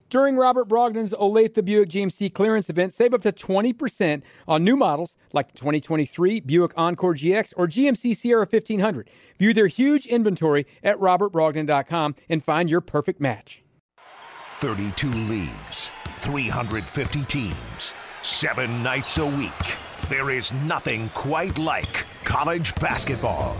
During Robert Brogdon's Olathe Buick GMC clearance event, save up to 20% on new models like the 2023 Buick Encore GX or GMC Sierra 1500. View their huge inventory at robertbrogdon.com and find your perfect match. 32 leagues, 350 teams, 7 nights a week. There is nothing quite like college basketball.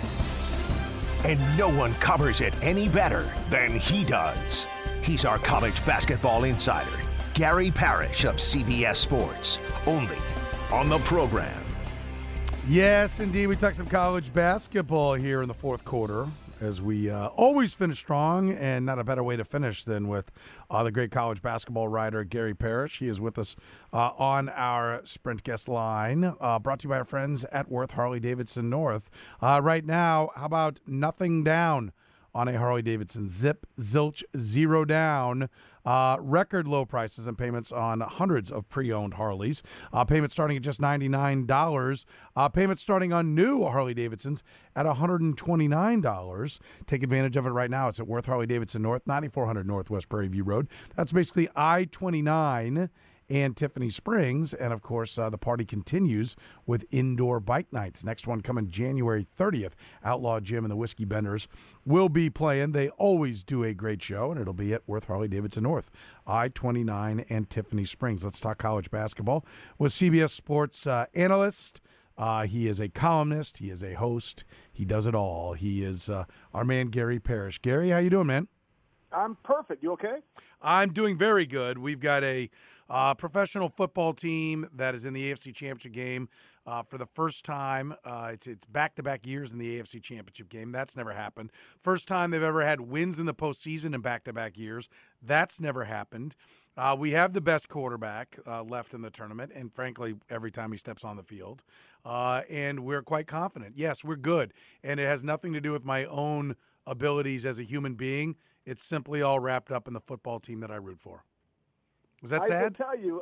And no one covers it any better than he does. He's our college basketball insider, Gary Parrish of CBS Sports, only on the program. Yes, indeed. We talk some college basketball here in the fourth quarter as we always finish strong, and not a better way to finish than with the great college basketball writer Gary Parrish. He is with us on our Sprint guest line, brought to you by our friends at Worth Harley-Davidson North. Right now, how about nothing down on a Harley-Davidson? Zip, zilch, zero down. Record low prices and payments on hundreds of pre-owned Harleys. Payments starting at just $99. Payments starting on new Harley-Davidsons at $129. Take advantage of it right now. It's at Worth Harley-Davidson North, 9400 Northwest Prairie View Road. That's basically I-29 and Tiffany Springs. And, of course, the party continues with indoor bike nights. Next one coming January 30th. Outlaw Jim and the Whiskey Benders will be playing. They always do a great show, and it'll be at Worth Harley-Davidson North, I-29 and Tiffany Springs. Let's talk college basketball with CBS Sports analyst. He is a columnist. He is a host. He does it all. He is our man, Gary Parrish. Gary, how you doing, man? I'm perfect. You okay? I'm doing very good. We've got a professional football team that is in the AFC Championship game for the first time. It's back-to-back years in the AFC Championship game. That's never happened. First time they've ever had wins in the postseason in back-to-back years. That's never happened. We have the best quarterback left in the tournament, and frankly, every time he steps on the field. And we're quite confident. Yes, we're good. And it has nothing to do with my own abilities as a human being. It's simply all wrapped up in the football team that I root for. Is that sad? I will tell you,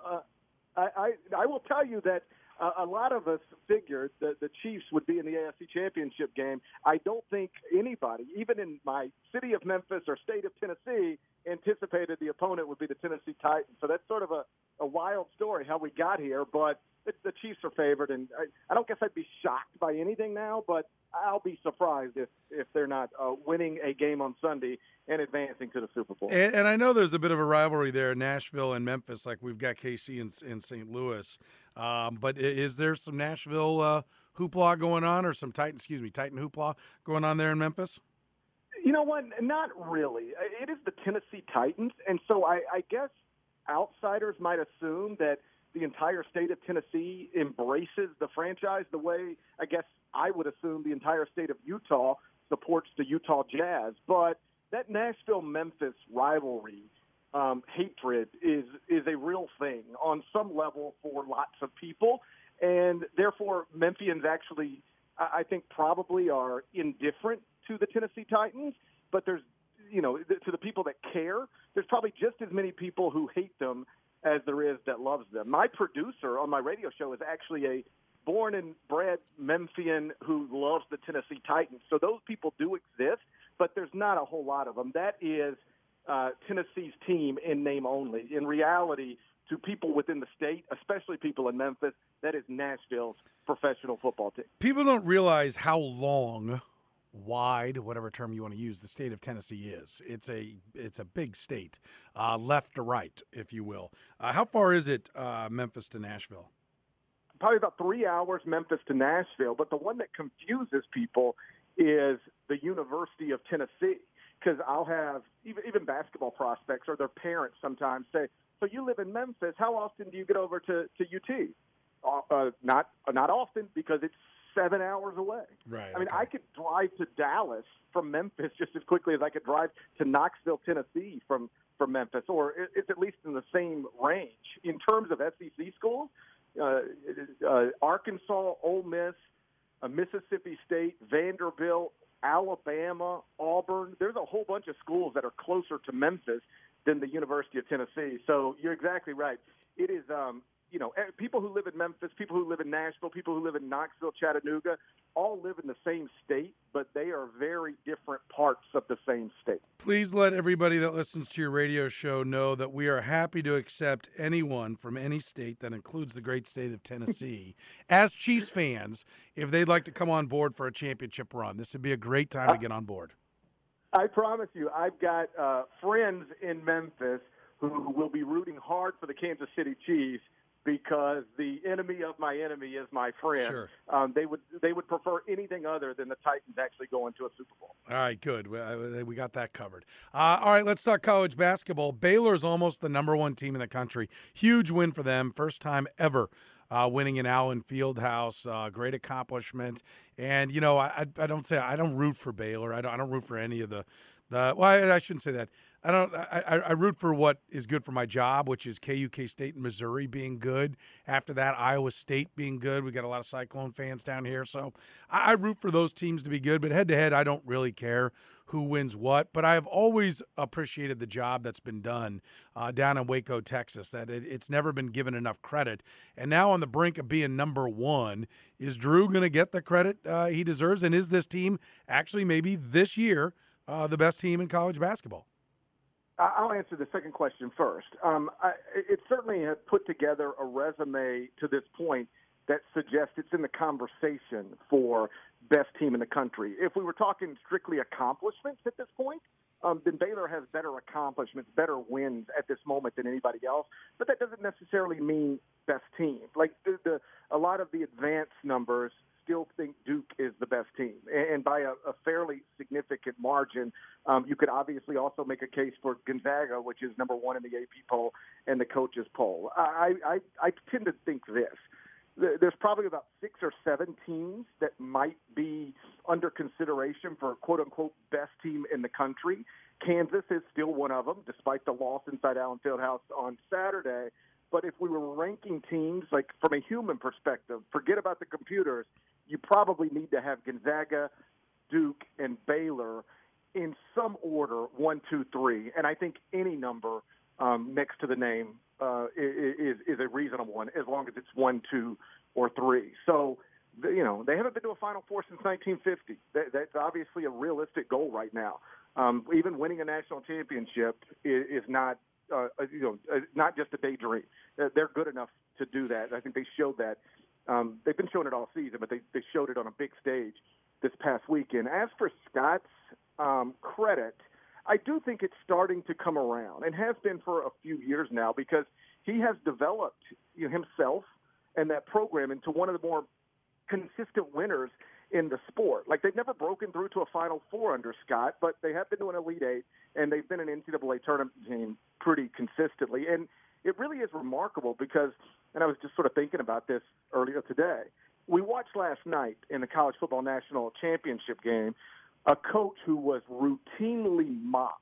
I will tell you that a lot of us figured that the Chiefs would be in the AFC Championship game. I don't think anybody, even in my city of Memphis or state of Tennessee, anticipated the opponent would be the Tennessee Titans. So that's sort of a wild story how we got here, but the Chiefs are favored, and I don't guess I'd be shocked by anything now, but I'll be surprised if they're not winning a game on Sunday and advancing to the Super Bowl. And I know there's a bit of a rivalry there, Nashville and Memphis, like we've got KC in St. Louis. But is there some Nashville hoopla going on, or some Titan hoopla going on there in Memphis? You know what? Not really. It is the Tennessee Titans, and so I guess outsiders might assume that the entire state of Tennessee embraces the franchise the way I guess I would assume the entire state of Utah supports the Utah Jazz. But that Nashville-Memphis rivalry, hatred, is a real thing on some level for lots of people. And therefore, Memphians actually, I think, probably are indifferent to the Tennessee Titans. But there's, to the people that care, there's probably just as many people who hate them as there is that loves them. My producer on my radio show is actually a born and bred Memphian who loves the Tennessee Titans. So those people do exist, but there's not a whole lot of them. That is Tennessee's team in name only. In reality, to people within the state, especially people in Memphis, that is Nashville's professional football team. People don't realize how long, wide, whatever term you want to use, the state of Tennessee is. It's a big state, left to right, if you will. How far is it, Memphis to Nashville? Probably about 3 hours, Memphis to Nashville. But the one that confuses people is the University of Tennessee, because I'll have even basketball prospects or their parents sometimes say, "So you live in Memphis? How often do you get over to UT?" Not often, because it's 7 hours away. Right. I mean, okay. I could drive to Dallas from Memphis just as quickly as I could drive to Knoxville, Tennessee from Memphis, or it's at least in the same range. In terms of SEC schools, Arkansas, Ole Miss, Mississippi State, Vanderbilt, Alabama, Auburn, there's a whole bunch of schools that are closer to Memphis than the University of Tennessee. So you're exactly right. It is people who live in Memphis, people who live in Nashville, people who live in Knoxville, Chattanooga, all live in the same state, but they are very different parts of the same state. Please let everybody that listens to your radio show know that we are happy to accept anyone from any state, that includes the great state of Tennessee, as Chiefs fans, if they'd like to come on board for a championship run. This would be a great time to get on board. I promise you, I've got friends in Memphis who will be rooting hard for the Kansas City Chiefs because the enemy of my enemy is my friend. Sure. They would prefer anything other than the Titans actually going to a Super Bowl. All right, good. We got that covered. All right, let's talk college basketball. Baylor's almost the number one team in the country. Huge win for them. First time ever winning in Allen Fieldhouse. Great accomplishment. And, I don't root for Baylor. I don't root for any of well, I shouldn't say that. I root for what is good for my job, which is KUK State and Missouri being good. After that, Iowa State being good. We got a lot of Cyclone fans down here. So I root for those teams to be good. But head-to-head, I don't really care who wins what. But I have always appreciated the job that's been done down in Waco, Texas, that it's never been given enough credit. And now on the brink of being number one, is Drew going to get the credit he deserves? And is this team actually maybe this year the best team in college basketball? I'll answer the second question first. It certainly has put together a resume to this point that suggests it's in the conversation for best team in the country. If we were talking strictly accomplishments at this point, then Baylor has better accomplishments, better wins at this moment than anybody else. But that doesn't necessarily mean best team. Like a lot of the advanced numbers still think Duke is the best team, and by a fairly significant margin. You could obviously also make a case for Gonzaga, which is number one in the AP poll and the coaches poll. I tend to think this. There's probably about 6 or 7 teams that might be under consideration for quote-unquote best team in the country. Kansas is still one of them, despite the loss inside Allen Fieldhouse on Saturday. But if we were ranking teams, like from a human perspective, forget about the computers, you probably need to have Gonzaga, Duke, and Baylor in some order, 1, 2, 3. And I think any number next to the name is a reasonable one, as long as it's 1, 2, or 3. So, they haven't been to a Final Four since 1950. That's obviously a realistic goal right now. Even winning a national championship is not not just a daydream. They're good enough to do that. I think they showed that. They've been showing it all season, but they showed it on a big stage this past weekend. As for Scott's credit, I do think it's starting to come around, and has been for a few years now, because he has developed himself and that program into one of the more consistent winners in the sport. Like, they've never broken through to a Final Four under Scott, but they have been to an Elite Eight, and they've been an NCAA tournament team pretty consistently. And it really is remarkable because, and I was just sort of thinking about this earlier today, we watched last night in the College Football National Championship game a coach who was routinely mocked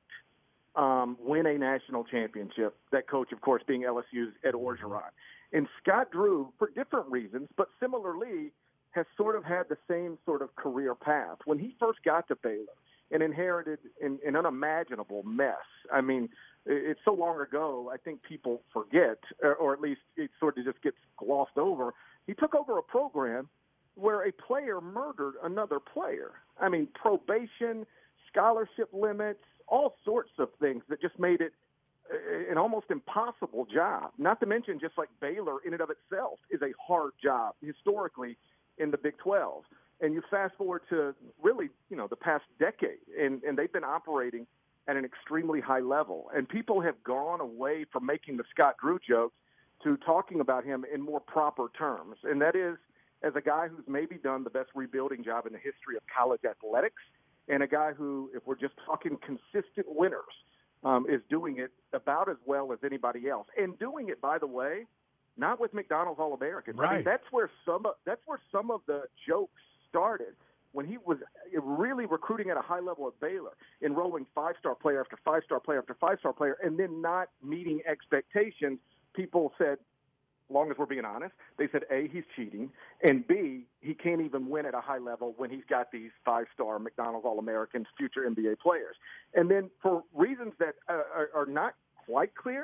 win a national championship, that coach, of course, being LSU's Ed Orgeron. And Scott Drew, for different reasons, but similarly, has sort of had the same sort of career path. When he first got to Baylor and inherited an unimaginable mess, I mean, it's so long ago, I think people forget, or at least it sort of just gets glossed over. He took over a program where a player murdered another player. I mean, probation, scholarship limits, all sorts of things that just made it an almost impossible job. Not to mention, just like Baylor in and of itself is a hard job historically in the Big 12. And you fast forward to really, the past decade, and they've been operating at an extremely high level. And people have gone away from making the Scott Drew jokes to talking about him in more proper terms. And that is, as a guy who's maybe done the best rebuilding job in the history of college athletics, and a guy who, if we're just talking consistent winners, is doing it about as well as anybody else. And doing it, by the way, not with McDonald's All-Americans. Right. I mean, that's where some of the jokes started, when he was really recruiting at a high level at Baylor, enrolling 5-star player after 5-star player after 5-star player, and then not meeting expectations. People said, as long as we're being honest, they said, A, he's cheating, and B, he can't even win at a high level when he's got these 5-star McDonald's All-Americans, future NBA players. And then for reasons that are not quite clear,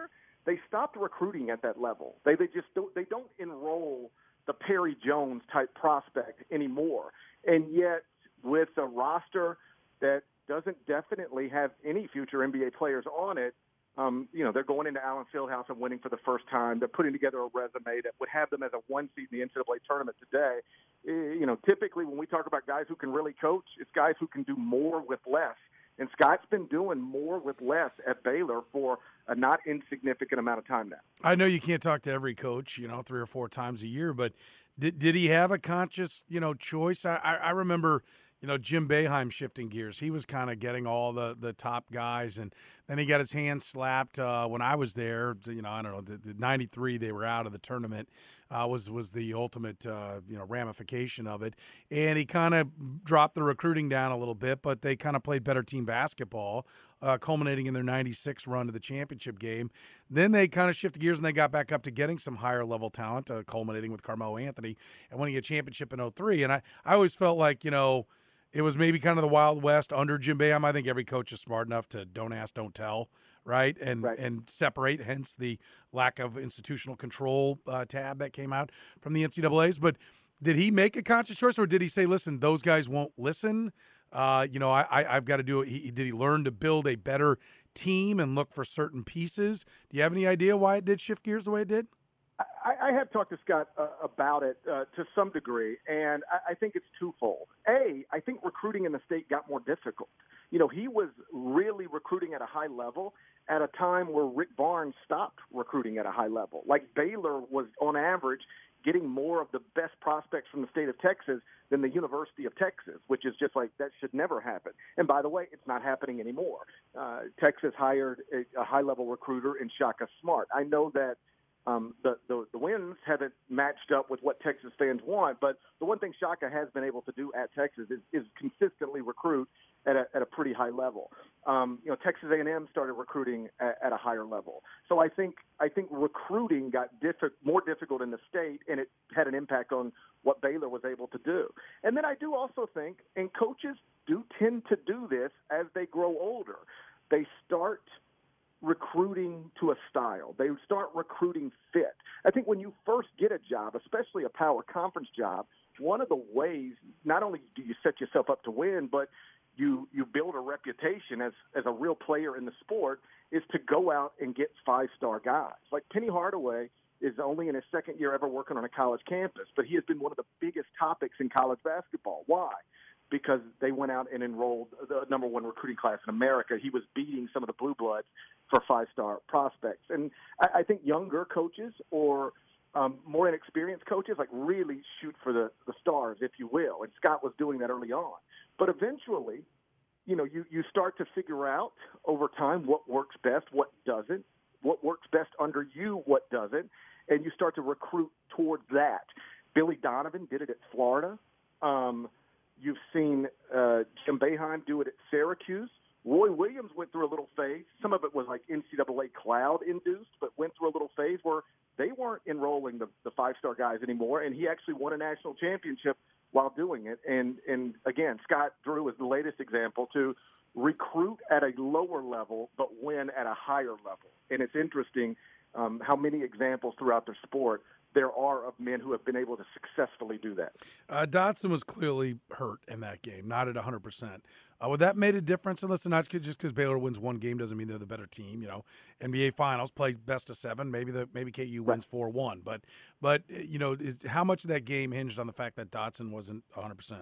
they stopped recruiting at that level. They don't enroll the Perry Jones type prospect anymore. And yet, with a roster that doesn't definitely have any future NBA players on it, they're going into Allen Fieldhouse and winning for the first time. They're putting together a resume that would have them as a 1 seed in the NCAA tournament today. Typically when we talk about guys who can really coach, it's guys who can do more with less. And Scott's been doing more with less at Baylor for a not insignificant amount of time now. I know you can't talk to every coach, 3 or 4 times a year, but did he have a conscious, choice? I remember, Jim Boeheim shifting gears. He was kind of getting all the top guys, and then he got his hands slapped when I was there. I don't know, the 93 they were out of the tournament was the ultimate, ramification of it. And he kind of dropped the recruiting down a little bit, but they kind of played better team basketball, culminating in their 96 run to the championship game. Then they kind of shifted gears and they got back up to getting some higher-level talent, culminating with Carmelo Anthony and winning a championship in 03. And I always felt like, it was maybe kind of the Wild West under Jim Boeheim. I think every coach is smart enough to don't ask, don't tell, right? And separate, hence the lack of institutional control tab that came out from the NCAAs. But did he make a conscious choice, or did he say, listen, those guys won't listen? I've got to do it. Did he learn to build a better team and look for certain pieces? Do you have any idea why it did shift gears the way it did? I have talked to Scott about it to some degree, and I think it's twofold. A, I think recruiting in the state got more difficult. He was really recruiting at a high level at a time where Rick Barnes stopped recruiting at a high level. Like Baylor was, on average, getting more of the best prospects from the state of Texas than the University of Texas, which is just like, that should never happen. And by the way, it's not happening anymore. Texas hired a high-level recruiter in Shaka Smart. I know that the wins haven't matched up with what Texas fans want, but the one thing Shaka has been able to do at Texas is consistently recruit at a pretty high level. Texas A&M started recruiting at a higher level. So I think recruiting got more difficult in the state, and it had an impact on what Baylor was able to do. And then I do also think, and coaches do tend to do this as they grow older, they start recruiting to a style. They start recruiting fit. I think when you first get a job, especially a power conference job, one of the ways, not only do you set yourself up to win, but you build a reputation as a real player in the sport, is to go out and get 5-star guys. Like Penny Hardaway is only in his second year ever working on a college campus, but he has been one of the biggest topics in college basketball. Why? Because they went out and enrolled the number 1 recruiting class in America. He was beating some of the blue bloods for 5-star prospects. And I think younger coaches or more inexperienced coaches like really shoot for the stars, if you will. And Scott was doing that early on. But eventually, you start to figure out over time what works best, what doesn't, what works best under you, what doesn't, and you start to recruit towards that. Billy Donovan did it at Florida. You've seen Jim Boeheim do it at Syracuse. Roy Williams went through a little phase. Some of it was like NCAA cloud-induced, but went through a little phase where they weren't enrolling the 5-star guys anymore, and he actually won a national championship while doing it. And again, Scott Drew is the latest example to recruit at a lower level but win at a higher level. And it's interesting how many examples throughout the sport there are of men who have been able to successfully do that. Dotson was clearly hurt in that game, not at 100%. Would that made a difference? And listen, not just because Baylor wins one game doesn't mean they're the better team. NBA Finals play best of 7. Maybe KU wins 4-1. But how much of that game hinged on the fact that Dotson wasn't 100%?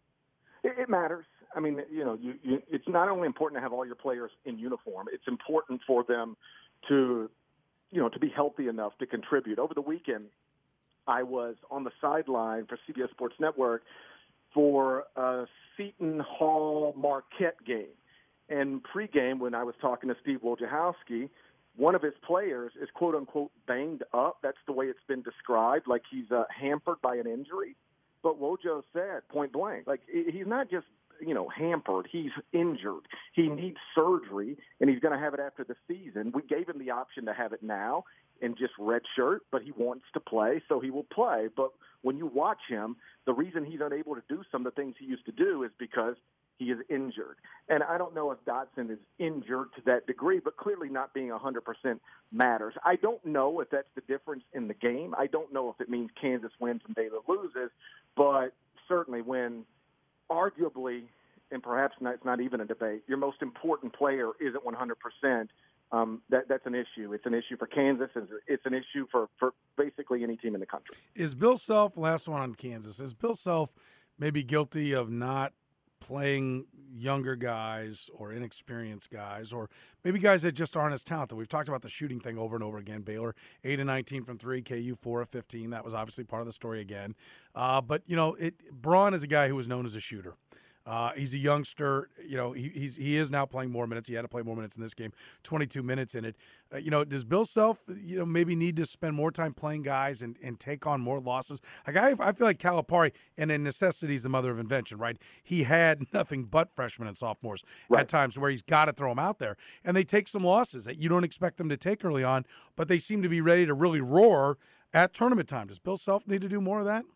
It matters. I mean, it's not only important to have all your players in uniform. It's important for them to be healthy enough to contribute. Over the weekend, I was on the sideline for CBS Sports Network for a Seton Hall Marquette game. And pregame, when I was talking to Steve Wojciechowski, one of his players is quote-unquote banged up. That's the way it's been described, like he's hampered by an injury. But Wojo said, point blank, like he's not just hampered. He's injured. He needs surgery, and he's going to have it after the season. We gave him the option to have it now and just redshirt, but he wants to play, so he will play. But when you watch him, the reason he's unable to do some of the things he used to do is because he is injured. And I don't know if Dotson is injured to that degree, but clearly not being 100% matters. I don't know if that's the difference in the game. I don't know if it means Kansas wins and Baylor loses, but certainly when arguably, and perhaps it's not even a debate, your most important player isn't 100%, that's an issue. It's an issue for Kansas. It's an issue for basically any team in the country. Is Bill Self, last one on Kansas, is Bill Self maybe guilty of not playing younger guys or inexperienced guys, or maybe guys that just aren't as talented? We've talked about the shooting thing over and over again. Baylor 8-19 from 3, KU 4-15. That was obviously part of the story again. But Braun is a guy who was known as a shooter. He's a youngster. He is now playing more minutes. He had to play more minutes in this game, 22 minutes in it. Does Bill Self, maybe need to spend more time playing guys and take on more losses? Like I feel like Calipari, and then necessity is the mother of invention, right? He had nothing but freshmen and sophomores at times where he's got to throw them out there. And they take some losses that you don't expect them to take early on, but they seem to be ready to really roar at tournament time. Does Bill Self need to do more of that?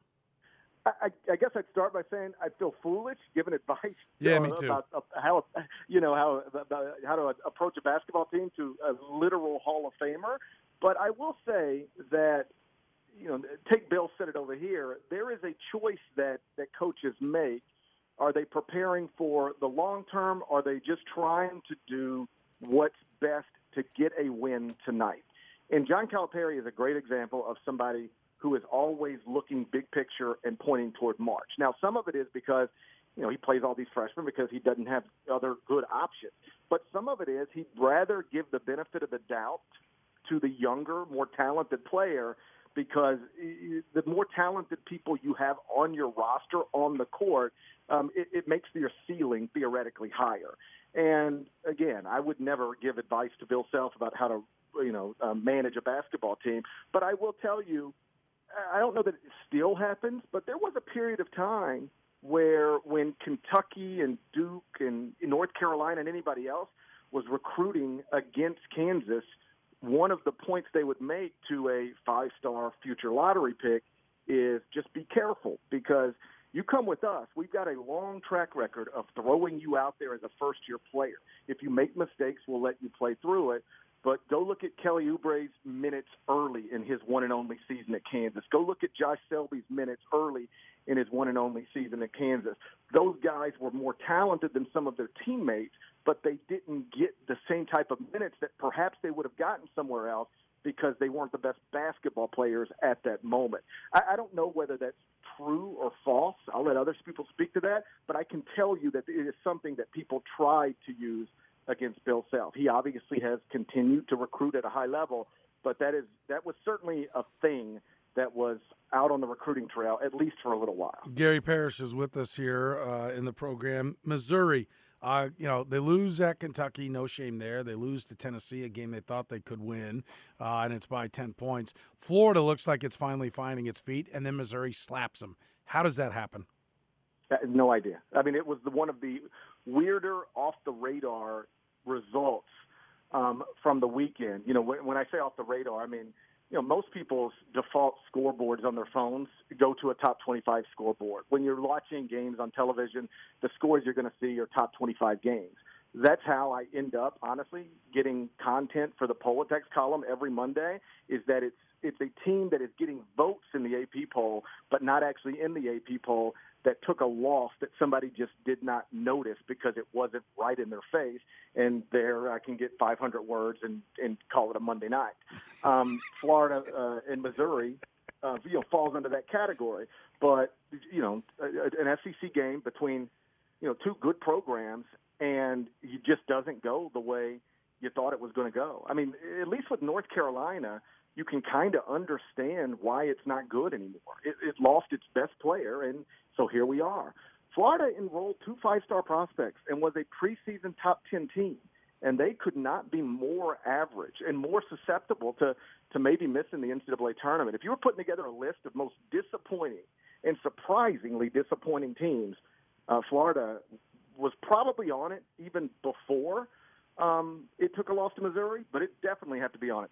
I guess I'd start by saying I feel foolish giving advice me too. About how to approach a basketball team to a literal Hall of Famer. But I will say that, take Bill said it over here, there is a choice that coaches make. Are they preparing for the long term? Or are they just trying to do what's best to get a win tonight? And John Calipari is a great example of somebody who is always looking big picture and pointing toward March. Now, some of it is because, he plays all these freshmen because he doesn't have other good options. But some of it is he'd rather give the benefit of the doubt to the younger, more talented player, because the more talented people you have on your roster, on the court, it makes your ceiling theoretically higher. And, again, I would never give advice to Bill Self about how to, manage a basketball team. But I will tell you, I don't know that it still happens, but there was a period of time where when Kentucky and Duke and North Carolina and anybody else was recruiting against Kansas, one of the points they would make to a 5-star future lottery pick is just be careful, because you come with us. We've got a long track record of throwing you out there as a first-year player. If you make mistakes, we'll let you play through it. But go look at Kelly Oubre's minutes early in his one and only season at Kansas. Go look at Josh Selby's minutes early in his one and only season at Kansas. Those guys were more talented than some of their teammates, but they didn't get the same type of minutes that perhaps they would have gotten somewhere else because they weren't the best basketball players at that moment. I don't know whether that's true or false. I'll let other people speak to that, but I can tell you that it is something that people try to use against Bill Self. He obviously has continued to recruit at a high level, but that was certainly a thing that was out on the recruiting trail, at least for a little while. Gary Parrish is with us here in the program. Missouri, they lose at Kentucky, no shame there. They lose to Tennessee, a game they thought they could win, and it's by 10 points. Florida looks like it's finally finding its feet, and then Missouri slaps them. How does that happen? No idea. I mean, it was one of the weirder, off-the-radar results from the weekend. When I say off the radar, I mean, most people's default scoreboards on their phones go to a top 25 scoreboard. When you're watching games on television, the scores you're going to see are top 25 games. That's how I end up, honestly, getting content for the Politex column every Monday, is that it's a team that is getting votes in the AP poll, but not actually in the AP poll, that took a loss that somebody just did not notice because it wasn't right in their face. And there I can get 500 words and call it a Monday night. Florida and Missouri, falls under that category. But, an SEC game between, two good programs, and it just doesn't go the way you thought it was going to go. I mean, at least with North Carolina, you can kind of understand why it's not good anymore. It lost its best player, and so here we are. Florida enrolled 2 5-star prospects and was a preseason top 10 team, and they could not be more average and more susceptible to maybe missing the NCAA tournament. If you were putting together a list of most disappointing and surprisingly disappointing teams, Florida was probably on it even before it took a loss to Missouri, but it definitely had to be on it now.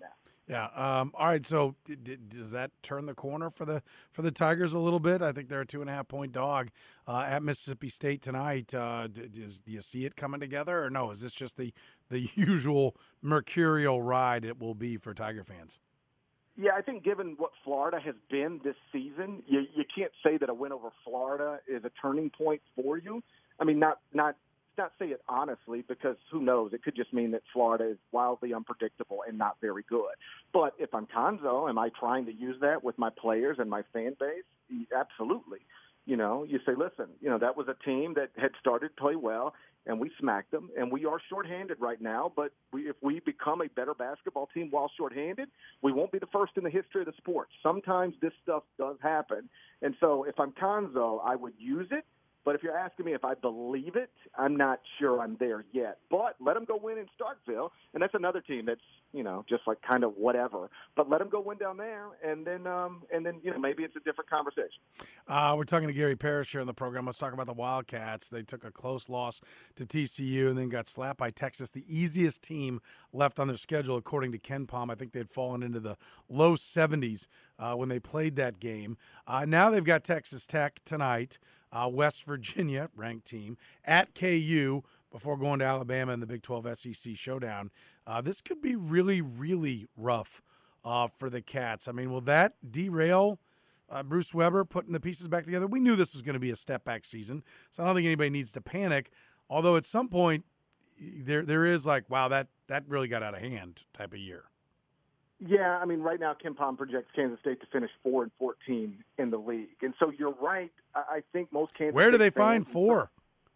Yeah. All right. So does that turn the corner for the Tigers a little bit? I think they're a 2.5-point dog at Mississippi State tonight. Do you see it coming together, or no? Is this just the usual mercurial ride it will be for Tiger fans? Yeah, I think given what Florida has been this season, you can't say that a win over Florida is a turning point for you. I mean, not say it honestly, because who knows? It could just mean that Florida is wildly unpredictable and not very good. But if I'm Conzo, am I trying to use that with my players and my fan base? Absolutely. You say, listen, that was a team that had started to play well, and we smacked them, and we are shorthanded right now. But if we become a better basketball team while shorthanded, we won't be the first in the history of the sport. Sometimes this stuff does happen. And so if I'm Conzo, I would use it. But if you're asking me if I believe it, I'm not sure I'm there yet. But let them go win in Starkville, and that's another team that's, just like kind of whatever. But let them go win down there, and then maybe it's a different conversation. We're talking to Gary Parrish here on the program. Let's talk about the Wildcats. They took a close loss to TCU and then got slapped by Texas, the easiest team left on their schedule, according to Ken Palm. I think they'd fallen into the low 70s when they played that game. Now they've got Texas Tech tonight. West Virginia, ranked team, at KU before going to Alabama in the Big 12 SEC showdown. This could be really, really rough for the Cats. I mean, will that derail Bruce Weber putting the pieces back together? We knew this was going to be a step-back season, so I don't think anybody needs to panic, although at some point there is like, wow, that really got out of hand type of year. Yeah, I mean, right now, Ken Palm projects Kansas State to finish 4-14 in the league, and so you're right. I think most Kansas. Where do they State find 4?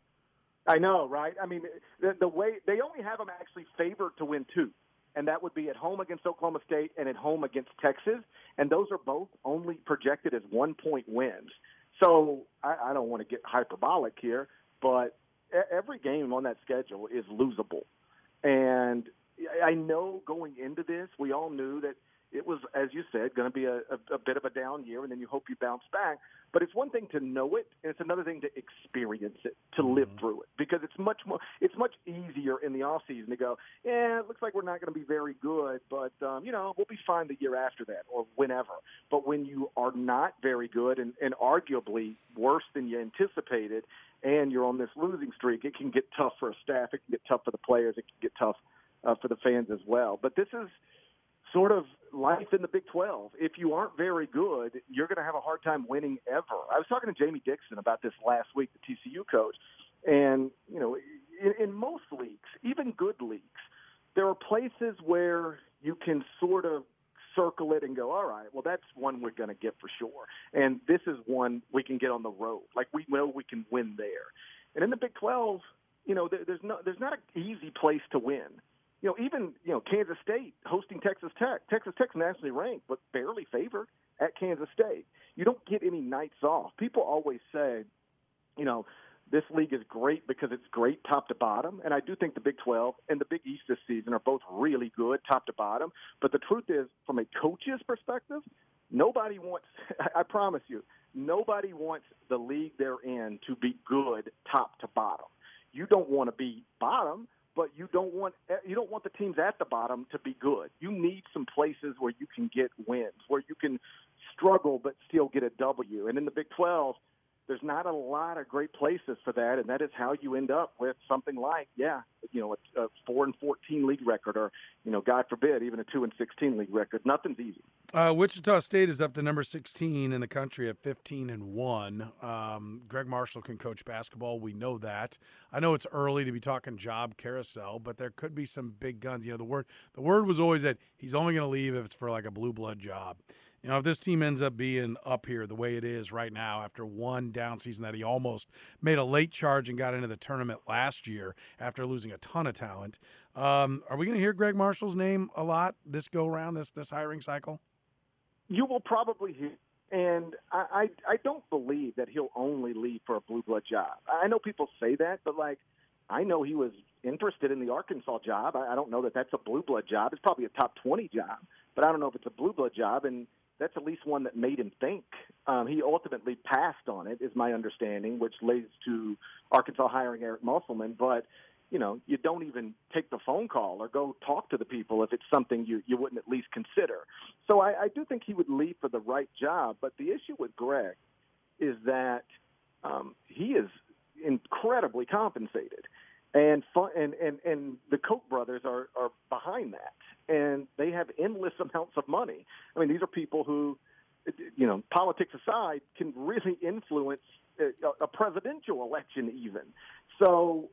I know, right? I mean, the way they only have them actually favored to win 2, and that would be at home against Oklahoma State and at home against Texas, and those are both only projected as 1-point wins. So I don't want to get hyperbolic here, but every game on that schedule is losable, and I know going into this, we all knew that it was, as you said, going to be a bit of a down year, and then you hope you bounce back. But it's one thing to know it, and it's another thing to experience it, to live through it, because it's much easier in the off season to go, it looks like we're not going to be very good, but we'll be fine the year after that or whenever. But when you are not very good and arguably worse than you anticipated, and you're on this losing streak, it can get tough for a staff, it can get tough for the players, it can get tough for the fans as well. But this is sort of life in the Big 12. If you aren't very good, you're going to have a hard time winning ever. I was talking to Jamie Dixon about this last week, the TCU coach, and, in most leagues, even good leagues, there are places where you can sort of circle it and go, all right, well, that's one we're going to get for sure. And this is one we can get on the road. Like, we know we can win there. And in the Big 12, there's not an easy place to win. Even Kansas State hosting Texas Tech. Texas Tech's nationally ranked, but barely favored at Kansas State. You don't get any nights off. People always say, this league is great because it's great top to bottom. And I do think the Big 12 and the Big East this season are both really good top to bottom. But the truth is, from a coach's perspective, nobody wants, I promise you, nobody wants the league they're in to be good top to bottom. You don't want to be bottom, but you don't want the teams at the bottom to be good. You need some places where you can get wins, where you can struggle but still get a W. And in the Big 12, there's not a lot of great places for that, and that is how you end up with something like, a 4-14 league record, or, God forbid, even a 2-16 league record. Nothing's easy. Wichita State is up to number 16 in the country at 15-1. Greg Marshall can coach basketball. We know that. I know it's early to be talking job carousel, but there could be some big guns. The word was always that he's only going to leave if it's for like a blue blood job. If this team ends up being up here the way it is right now after one down season that he almost made a late charge and got into the tournament last year after losing a ton of talent, are we going to hear Greg Marshall's name a lot this go-around, this hiring cycle? You will probably hear. And I don't believe that he'll only leave for a blue blood job. I know people say that, but, I know he was interested in the Arkansas job. I don't know that that's a blue blood job. It's probably a top 20 job, but I don't know if it's a blue blood job. And that's at least one that made him think. He ultimately passed on it, is my understanding, which leads to Arkansas hiring Eric Musselman. But you don't even take the phone call or go talk to the people if it's something you wouldn't at least consider. So I do think he would leave for the right job. But the issue with Greg is that he is incredibly compensated. And the Koch brothers are behind that. And they have endless amounts of money. I mean, these are people who, politics aside, can really influence a presidential election even. So,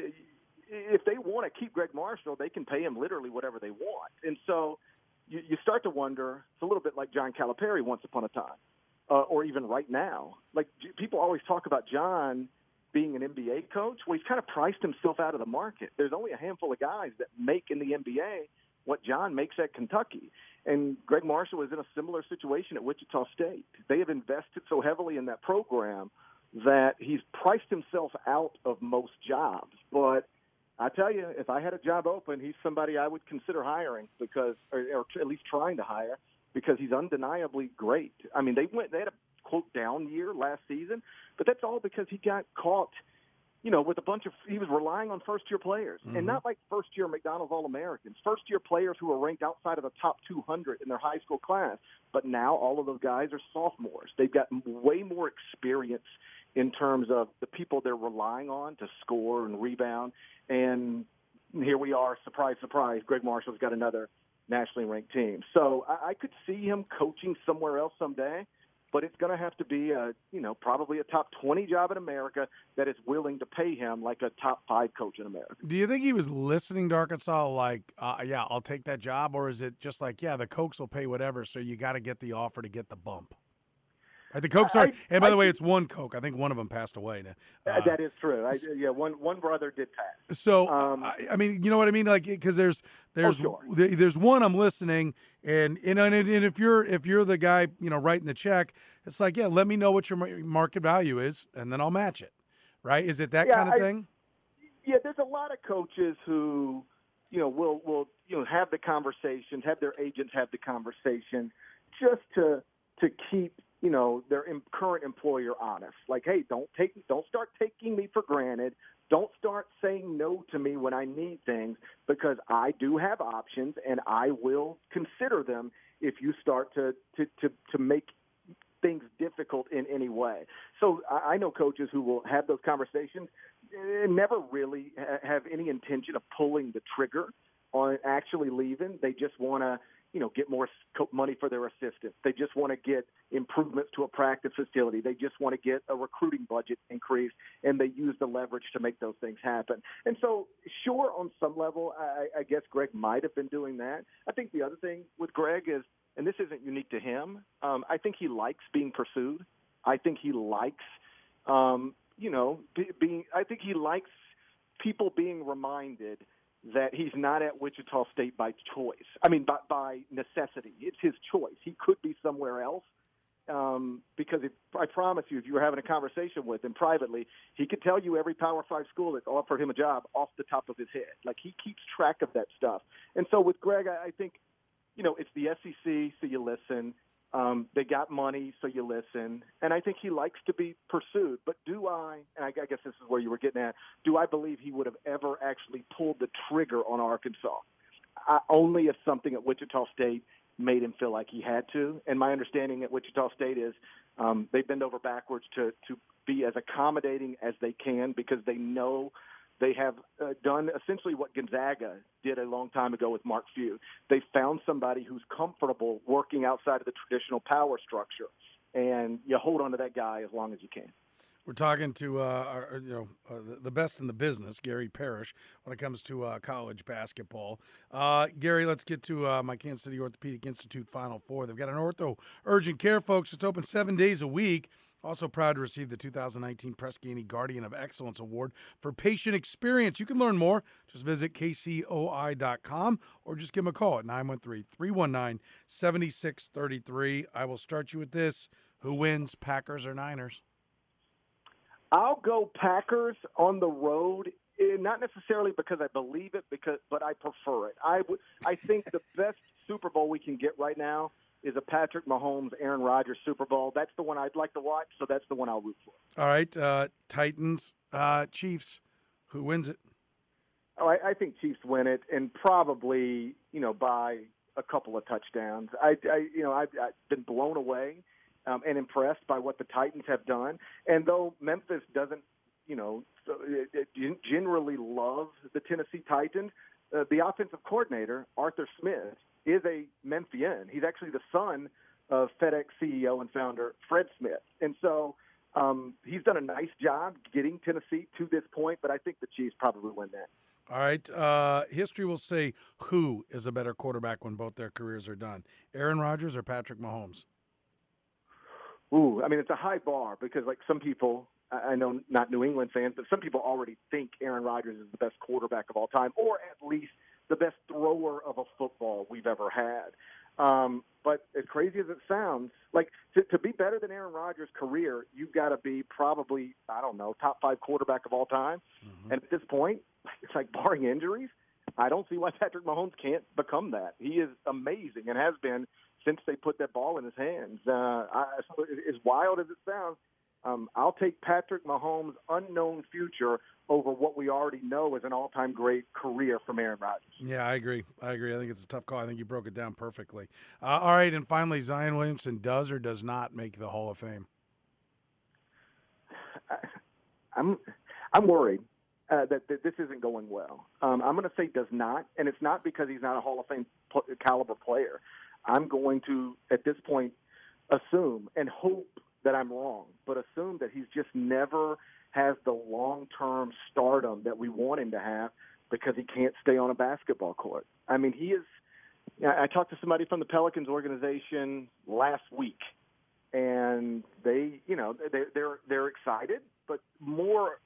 if they want to keep Greg Marshall, they can pay him literally whatever they want. And so you start to wonder, it's a little bit like John Calipari once upon a time, or even right now. Like, people always talk about John being an NBA coach. Well, he's kind of priced himself out of the market. There's only a handful of guys that make in the NBA what John makes at Kentucky. And Greg Marshall is in a similar situation at Wichita State. They have invested so heavily in that program that he's priced himself out of most jobs. But I tell you, if I had a job open, he's somebody I would consider hiring or at least trying to hire, because he's undeniably great. I mean, they had a quote down year last season, but that's all because he got caught, with he was relying on first-year players, and not like first-year McDonald's All-Americans, first-year players who were ranked outside of the top 200 in their high school class. But now all of those guys are sophomores. They've got way more experience in terms of the people they're relying on to score and rebound. And here we are, surprise, surprise, Greg Marshall's got another nationally ranked team. So I could see him coaching somewhere else someday, but it's going to have to be probably a top 20 job in America that is willing to pay him like a top 5 coach in America. Do you think he was listening to Arkansas like, yeah, I'll take that job? Or is it just like, yeah, the Kochs will pay whatever, so you got to get the offer to get the bump? Right, the Kochs are, and by the way, it's one Koch. I think one of them passed away. That is true. One brother did pass. So, I mean, you know what I mean? Like, because there's one I'm listening, and if you're the guy, writing the check, it's like, yeah, let me know what your market value is, and then I'll match it. Right? Is it that kind of thing? Yeah, there's a lot of coaches who, will have the conversations, have their agents have the conversation, just to keep their current employer honest. Like, hey, don't start taking me for granted. Don't start saying no to me when I need things, because I do have options and I will consider them if you start to make things difficult in any way. So I know coaches who will have those conversations and never really have any intention of pulling the trigger on actually leaving. They just want to get more money for their assistants. They just want to get improvements to a practice facility. They just want to get a recruiting budget increase, and they use the leverage to make those things happen. And so, sure, on some level, I guess Greg might have been doing that. I think the other thing with Greg is, and this isn't unique to him, I think he likes being pursued. I think he likes, I think he likes people being reminded that he's not at Wichita State by choice. I mean, by necessity. It's his choice. He could be somewhere else, because I promise you, if you were having a conversation with him privately, he could tell you every Power 5 school that offered him a job off the top of his head. Like, he keeps track of that stuff. And so with Greg, I think, it's the SEC, so you listen. They got money, so you listen. And I think he likes to be pursued. But and I guess this is where you were getting at, do I believe he would have ever actually pulled the trigger on Arkansas? Only if something at Wichita State made him feel like he had to. And my understanding at Wichita State is they bend over backwards to be as accommodating as they can, because they know they have done essentially what Gonzaga did a long time ago with Mark Few. They found somebody who's comfortable working outside of the traditional power structure, and you hold on to that guy as long as you can. We're talking to the best in the business, Gary Parrish, when it comes to college basketball. Gary, let's get to my Kansas City Orthopedic Institute Final Four. They've got an ortho urgent care, folks. It's open 7 days a week. Also proud to receive the 2019 Press-Ganey Guardian of Excellence Award for patient experience. You can learn more. Just visit kcoi.com or just give them a call at 913-319-7633. I will start you with this. Who wins, Packers or Niners? I'll go Packers on the road, not necessarily because I believe it, but I prefer it. I think the best Super Bowl we can get right now is a Patrick Mahomes, Aaron Rodgers Super Bowl. That's the one I'd like to watch, so that's the one I'll root for. All right, Titans, Chiefs. Who wins it? Oh, I think Chiefs win it, and probably, by a couple of touchdowns. I've been blown away and impressed by what the Titans have done. And though Memphis doesn't, generally love the Tennessee Titans, the offensive coordinator, Arthur Smith, is a Memphian. He's actually the son of FedEx CEO and founder Fred Smith. And so he's done a nice job getting Tennessee to this point, but I think the Chiefs probably win that. All right. History will say who is a better quarterback when both their careers are done, Aaron Rodgers or Patrick Mahomes? Ooh, I mean, it's a high bar because, like, some people, I know not New England fans, but some people already think Aaron Rodgers is the best quarterback of all time, or at least the best thrower of a football we've ever had. But as crazy as it sounds, like, to be better than Aaron Rodgers' career, you've got to be probably, I don't know, top 5 quarterback of all time. Mm-hmm. And at this point, it's like, barring injuries, I don't see why Patrick Mahomes can't become that. He is amazing and has been since they put that ball in his hands. As wild as it sounds, I'll take Patrick Mahomes' unknown future over what we already know is an all-time great career from Aaron Rodgers. Yeah, I agree. I think it's a tough call. I think you broke it down perfectly. All right, and finally, Zion Williamson does or does not make the Hall of Fame? I'm worried that this isn't going well. I'm going to say does not, and it's not because he's not a Hall of Fame caliber player. I'm going to, at this point, assume and hope that I'm wrong, but assume that he's just never has the long-term stardom that we want him to have because he can't stay on a basketball court. I mean, he is – I talked to somebody from the Pelicans organization last week, and they, they're excited, but more,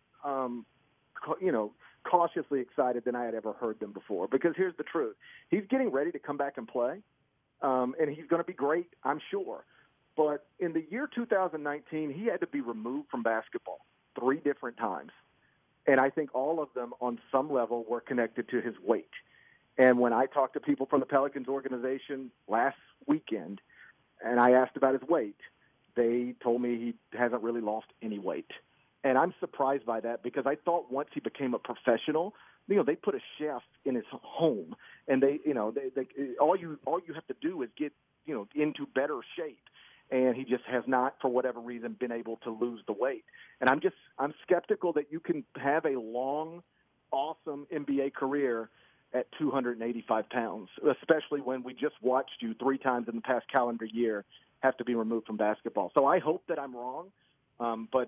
cautiously excited than I had ever heard them before. Because here's the truth. He's getting ready to come back and play, and he's going to be great, I'm sure. But in the year 2019, he had to be removed from basketball 3 different times. And I think all of them on some level were connected to his weight. And when I talked to people from the Pelicans organization last weekend and I asked about his weight, they told me he hasn't really lost any weight. And I'm surprised by that because I thought once he became a professional, they put a chef in his home and they all you have to do is get, into better shape. And he just has not, for whatever reason, been able to lose the weight. And I'm skeptical that you can have a long, awesome NBA career at 285 pounds, especially when we just watched you 3 times in the past calendar year have to be removed from basketball. So I hope that I'm wrong, but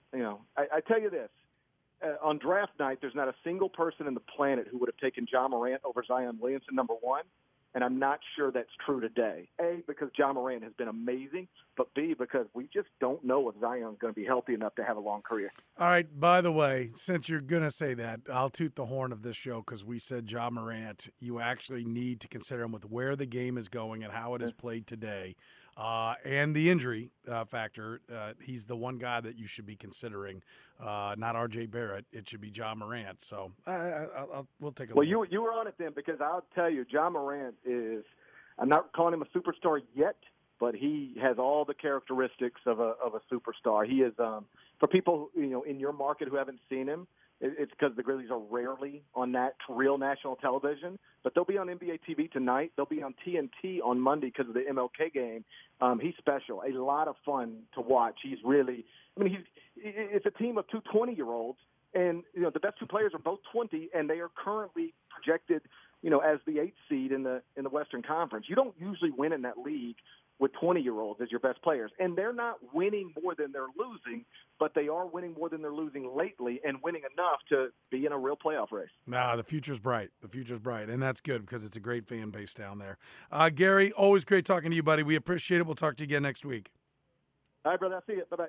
I tell you this. On draft night, there's not a single person in the planet who would have taken Ja Morant over Zion Williamson, number 1. And I'm not sure that's true today. A, because Ja Morant has been amazing, but B, because we just don't know if Zion's going to be healthy enough to have a long career. All right, by the way, since you're going to say that, I'll toot the horn of this show because we said Ja Morant, you actually need to consider him with where the game is going and how it is played today. And the injury factor, he's the one guy that you should be considering, not R.J. Barrett. It should be Ja Morant. So we'll take a look. Well, you were on it then because I'll tell you, Ja Morant is – I'm not calling him a superstar yet, but he has all the characteristics of a superstar. He is for people in your market who haven't seen him, it's because the Grizzlies are rarely on that real national television, but they'll be on NBA TV tonight. They'll be on TNT on Monday because of the MLK game. He's special, a lot of fun to watch. He's really, it's a team of 2 20-year-olds, and the best 2 players are both 20, and they are currently projected, as the 8th seed in the Western Conference. You don't usually win in that league with 20-year-olds as your best players. And they're not winning more than they're losing, but they are winning more than they're losing lately and winning enough to be in a real playoff race. Nah, the future's bright. The future's bright, and that's good because it's a great fan base down there. Gary, always great talking to you, buddy. We appreciate it. We'll talk to you again next week. All right, brother. I'll see you. Bye-bye.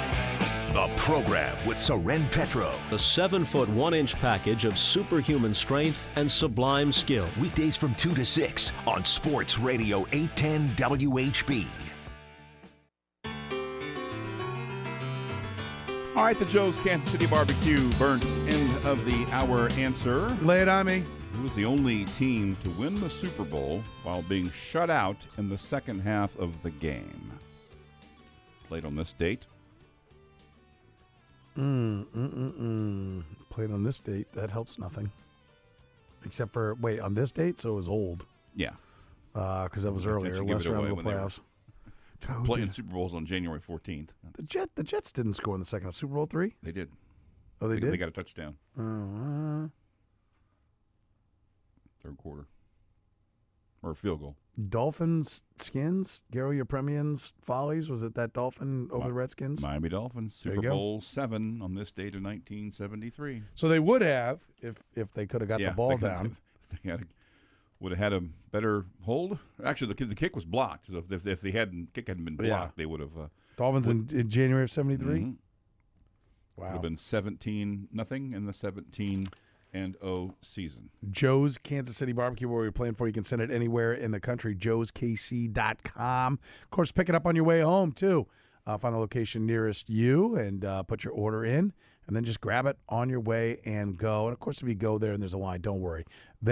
The program with Soren Petro. The 7-foot 1-inch package of superhuman strength and sublime skill. Weekdays from 2 to 6 on Sports Radio 810 WHB. All right, the Joe's Kansas City Barbecue burnt end of the hour answer. Lay it on me. Who was the only team to win the Super Bowl while being shut out in the second half of the game? Played on this date. Played on this date. That helps nothing. except for on this date, so it was old. Yeah. Because that was earlier. should give Less it rounds away of when they were playoffs. Playing Super Bowls on January 14th. The Jets didn't score in the second half. Super Bowl 3? They did. Oh, they did? They got a touchdown. Third quarter. Or a field goal. Dolphins, Skins, Garo Yepremian's Follies. Was it that Dolphin over the Redskins? Miami Dolphins, There Super you go. Bowl 7 on this date of 1973. So they would have if they could have got the ball down. Would have had a better hold. Actually, the kick was blocked. So if the kick hadn't been blocked, they would have. Dolphins in January of 73? Mm-hmm. Wow. Would have been 17-0 in the 17-0 season. Joe's Kansas City Barbecue, where we're playing for. You can send it anywhere in the country, joeskc.com. Of course, pick it up on your way home, too. Find the location nearest you and put your order in, and then just grab it on your way and go. And, of course, if you go there and there's a line, don't worry.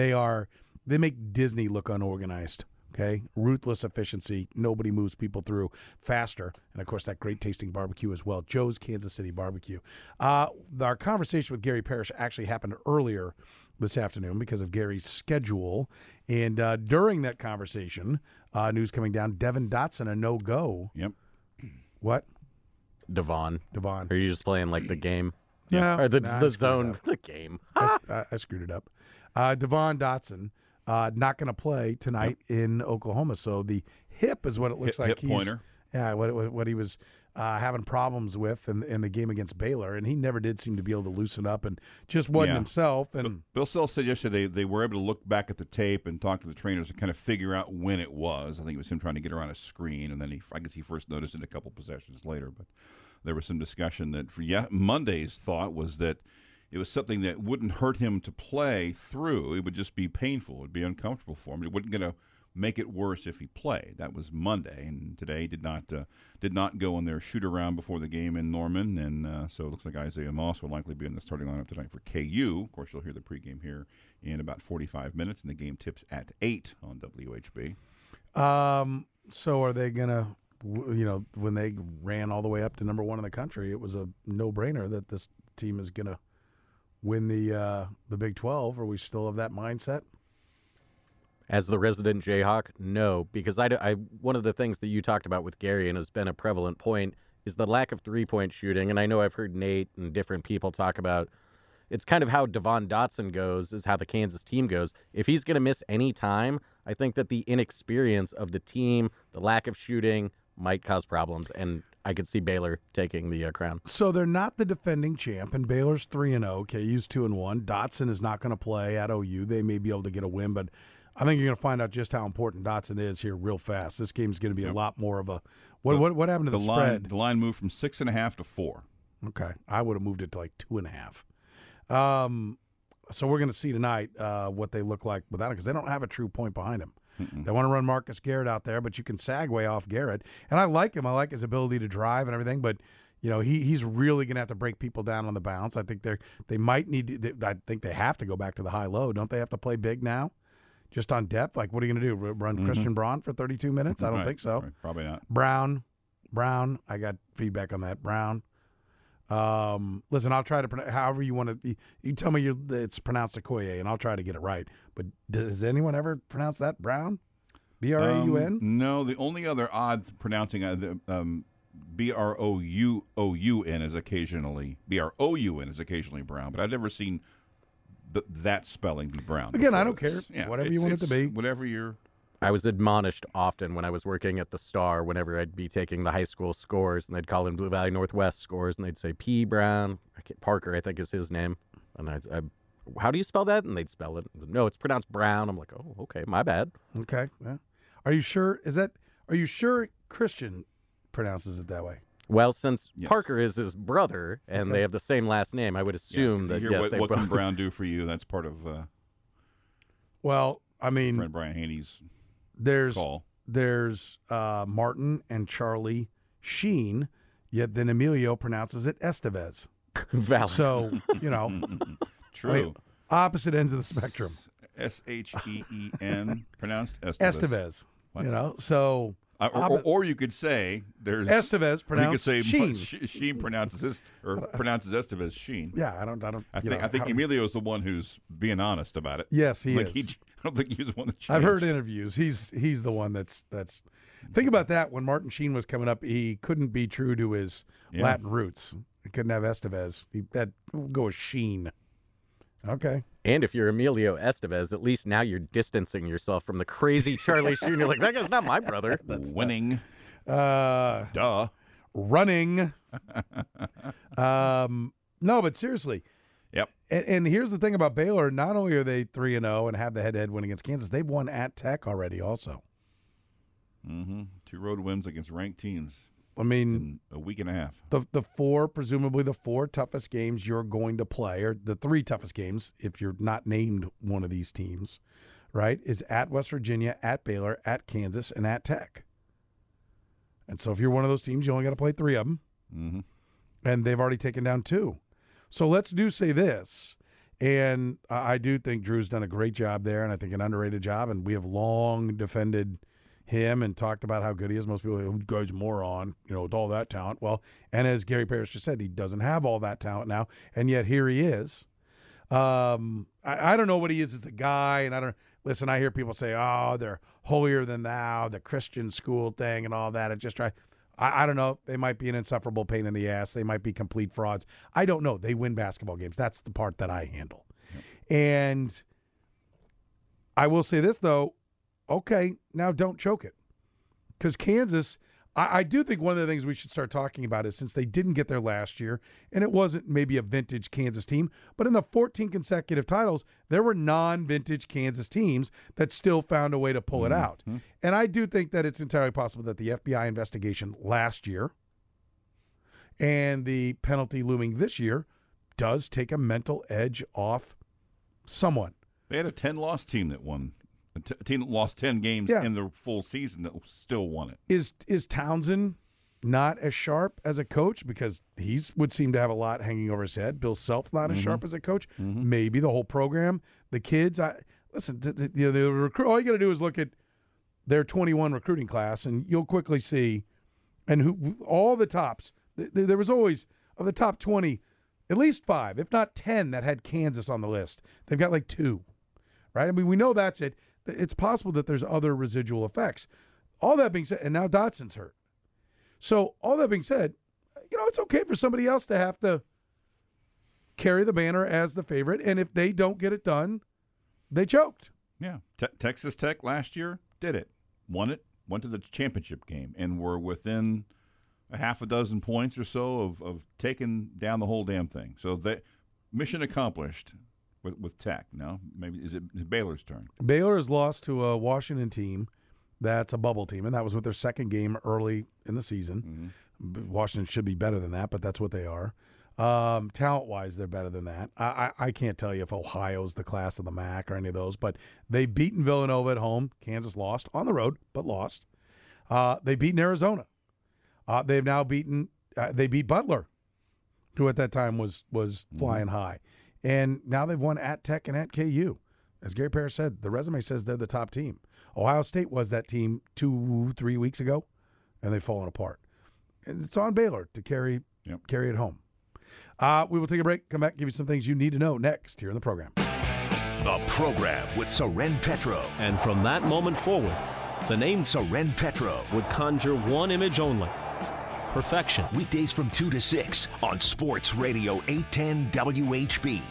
They make Disney look unorganized, okay? Ruthless efficiency. Nobody moves people through faster. And, of course, that great tasting barbecue as well. Joe's Kansas City Barbecue. Our conversation with Gary Parrish actually happened earlier this afternoon because of Gary's schedule. And during that conversation, news coming down, Devin Dotson, a no-go. Yep. What? Devon. Devon. Are you just playing like the game? Yeah. Or I the screwed it zone, up. the game. I screwed it up. Devon Dotson not going to play tonight in Oklahoma. So the hip is what it looks like. Hip pointer. Yeah, what he was having problems with in the game against Baylor, and he never did seem to be able to loosen up and just wasn't himself. And Bill Self said yesterday they were able to look back at the tape and talk to the trainers and kind of figure out when it was. I think it was him trying to get around a screen, and then I guess he first noticed it a couple possessions later. But there was some discussion that Monday's thought was that it was something that wouldn't hurt him to play through. It would just be painful. It would be uncomfortable for him. It wasn't going to make it worse if he played. That was Monday, and today did not go on their shoot around before the game in Norman, and so it looks like Isaiah Moss will likely be in the starting lineup tonight for KU. Of course, you'll hear the pregame here in about 45 minutes, and the game tips at 8 on WHB. So are they gonna? When they ran all the way up to number 1 in the country, it was a no-brainer that this team is gonna win the Big 12. Are we still of that mindset? As the resident Jayhawk, no, because I one of the things that you talked about with Gary and has been a prevalent point is the lack of three-point shooting. And I know I've heard Nate and different people talk about it's kind of how Devon Dotson goes is how the Kansas team goes. If he's going to miss any time, I think that the inexperience of the team, the lack of shooting might cause problems. And I could see Baylor taking the crown. So they're not the defending champ, and Baylor's 3-0. KU's 2-1. Dotson is not going to play at OU. They may be able to get a win, but I think you're going to find out just how important Dotson is here real fast. This game's going to be a lot more of a what happened to the spread? The line moved from 6.5 to 4. Okay, I would have moved it to like 2.5. So we're going to see tonight what they look like without him because they don't have a true point behind him. They want to run Marcus Garrett out there, but you can sag way off Garrett. And I like him. I like his ability to drive and everything, but he's really going to have to break people down on the bounce. I think they might need to, I think they have to go back to the high-low. Don't they have to play big now? Just on depth? Like, what are you going to do? Run Christian Braun for 32 minutes? I don't think so. Right, probably not. Brown. I got feedback on that. Brown. Listen, I'll try to however you want to. You tell me it's pronounced Okoye, and I'll try to get it right. But does anyone ever pronounce that Brown? Braun? No, the only other odd pronouncing Broun is occasionally Brown, but I've never seen that spelling be Brown. Again, before. I don't care. Whatever you want it to be. Whatever you're. I was admonished often when I was working at the Star whenever I'd be taking the high school scores, and they'd call in Blue Valley Northwest scores, and they'd say P. Brown. Parker, I think, is his name. And I how do you spell that? And they'd spell it. No, it's pronounced Brown. I'm like, oh, okay, my bad. Okay. Yeah. Are you sure? Are you sure Christian pronounces it that way? Well, since Yes. Parker is his brother and they have the same last name, I would assume that Hear yes, what, they what can both. Brown do for you? That's part of Well, I mean, friend Brian Haney's there's call. Martin and Charlie Sheen, yet then Emilio pronounces it Estevez. Valid. So True. opposite ends of the spectrum. Sheen, pronounced Estevez. Estevez. What? So Or you could say there's Estevez pronounced Sheen. Sheen pronounces Estevez Sheen. Yeah, I don't. I think Emilio's the one who's being honest about it. Yes, he is. I don't think he's the one that changed. I've heard interviews. He's the one that's. Think about that. When Martin Sheen was coming up, he couldn't be true to his Latin roots. He couldn't have Estevez. He had go with Sheen. Okay. And if you're Emilio Estevez, at least now you're distancing yourself from the crazy Charlie Sheen. You're like, that guy's not my brother. Winning. Duh. Running. No, but seriously. Yep. And here's the thing about Baylor. Not only are they 3-0 and have the head-to-head win against Kansas, they've won at Tech already also. Mm-hmm. 2 road wins against ranked teams. I mean, in a week and a half. Presumably the 4 toughest games you're going to play, or the 3 toughest games, if you're not named one of these teams, right, is at West Virginia, at Baylor, at Kansas, and at Tech. And so if you're one of those teams, you only got to play 3 of them. Mm-hmm. And they've already taken down 2. So let's say this, and I do think Drew's done a great job there, and I think an underrated job, and we have long defended him and talked about how good he is. Most people, the guy's a moron, with all that talent. Well, and as Gary Parrish just said, he doesn't have all that talent now, and yet here he is. I don't know what he is as a guy, and listen, I hear people say, oh, they're holier than thou, the Christian school thing and all that. I don't know. They might be an insufferable pain in the ass. They might be complete frauds. I don't know. They win basketball games. That's the part that I handle. Yep. And I will say this, though. Okay, now don't choke it. Because Kansas, I do think one of the things we should start talking about is since they didn't get there last year, and it wasn't maybe a vintage Kansas team, but in the 14 consecutive titles, there were non-vintage Kansas teams that still found a way to pull it out. Mm-hmm. And I do think that it's entirely possible that the FBI investigation last year and the penalty looming this year does take a mental edge off someone. They had a 10-loss team that won. A team that lost 10 games in the full season that still won it. Is Townsend not as sharp as a coach? Because he would seem to have a lot hanging over his head. Bill Self not as sharp as a coach. Mm-hmm. Maybe the whole program. The kids. Listen, the recruit. All you got to do is look at their 21 recruiting class, and you'll quickly see, and who all the tops. There was always, of the top 20, at least 5, if not 10, that had Kansas on the list. They've got like 2, right? I mean, we know that's it. It's possible that there's other residual effects. All that being said, and now Dotson's hurt. So all that being said, it's okay for somebody else to have to carry the banner as the favorite, and if they don't get it done, they choked. Yeah. Texas Tech last year did it, won it, went to the championship game, and were within a half a dozen points or so of taking down the whole damn thing. So that mission accomplished. With Tech, no? Maybe is it Baylor's turn? Baylor has lost to a Washington team that's a bubble team, and that was with their second game early in the season. Mm-hmm. Washington should be better than that, but that's what they are. Talent-wise, they're better than that. I can't tell you if Ohio's the class of the MAC or any of those, but they've beaten Villanova at home. Kansas lost on the road, but lost. They've beaten Arizona. They've now beaten they beat Butler, who at that time was flying high. And now they've won at Tech and at KU. As Gary Parrish said, the resume says they're the top team. Ohio State was that team 2-3 weeks ago, and they've fallen apart. And it's on Baylor to carry it home. We will take a break, come back, give you some things you need to know next here in the program. The program with Soren Petro. And from that moment forward, the name Soren Petro would conjure one image only. Perfection. Weekdays from 2 to 6 on Sports Radio 810 WHB.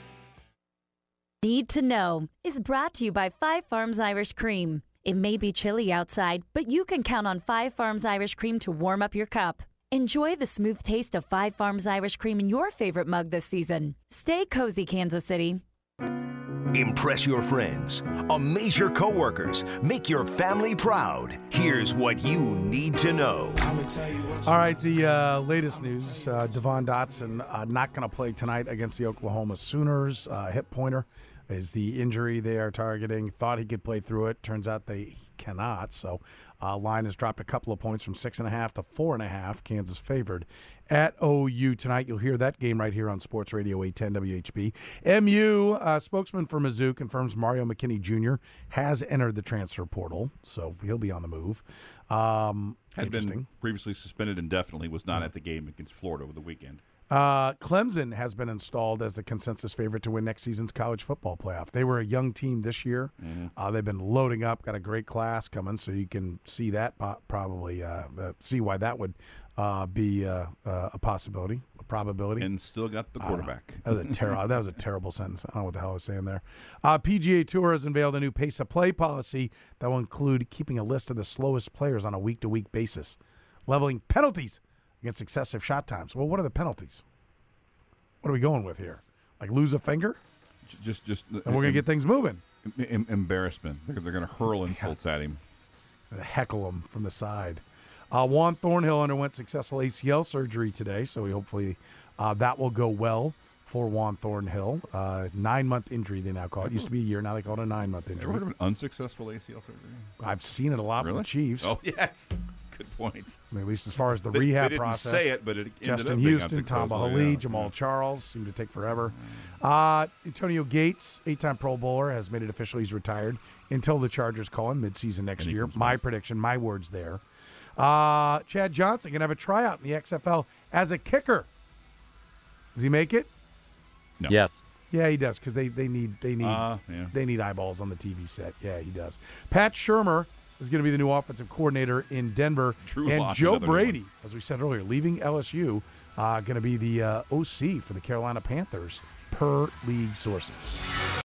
Need to Know is brought to you by Five Farms Irish Cream. It may be chilly outside, but you can count on Five Farms Irish Cream to warm up your cup. Enjoy the smooth taste of Five Farms Irish Cream in your favorite mug this season. Stay cozy, Kansas City. Impress your friends, amaze your coworkers, make your family proud. Here's what you need to know. All right, the latest news, Devon Dotson not going to play tonight against the Oklahoma Sooners. Hip pointer is the injury they are targeting. Thought he could play through it. Turns out they cannot. So Line has dropped a couple of points from 6.5 to 4.5. Kansas favored at OU tonight. You'll hear that game right here on Sports Radio 810 WHB. MU spokesman for Mizzou confirms Mario McKinney Jr. has entered the transfer portal, so he'll be on the move. Had been previously suspended indefinitely, was not at the game against Florida over the weekend. Clemson has been installed as the consensus favorite to win next season's college football playoff. They were a young team this year. They've been loading up, got a great class coming, so you can see that probably see why that would be a possibility, a probability. And still got the quarterback. That was a terrible sentence. I don't know what the hell I was saying there. PGA Tour has unveiled a new pace of play policy that will include keeping a list of the slowest players on a week-to-week basis, leveling penalties against excessive shot times. Well, what are the penalties? What are we going with here? Like lose a finger? Just, and we're going to get things moving. Embarrassment. They're going to hurl insults at him. Heckle him from the side. Juan Thornhill underwent successful ACL surgery today, so hopefully that will go well for Juan Thornhill. 9-month injury, they now call it. It used to be a year, now they call it a 9-month injury. Ever heard of an unsuccessful ACL surgery? I've seen it a lot with the Chiefs. Oh, yes. Good point. I mean, at least as far as the rehab they didn't process. Say it, but it Justin Houston, Tamba Hali, Jamal Charles seemed to take forever. Antonio Gates, 8-time Pro Bowler, has made it official he's retired until the Chargers call him midseason next year. My prediction, my words there. Chad Johnson going to have a tryout in the XFL as a kicker. Does he make it? No. Yes. Yeah, he does because they need eyeballs on the TV set. Yeah, he does. Pat Shurmur is going to be the new offensive coordinator in Denver. And Joe Brady, as we said earlier, leaving LSU, going to be the OC for the Carolina Panthers per league sources.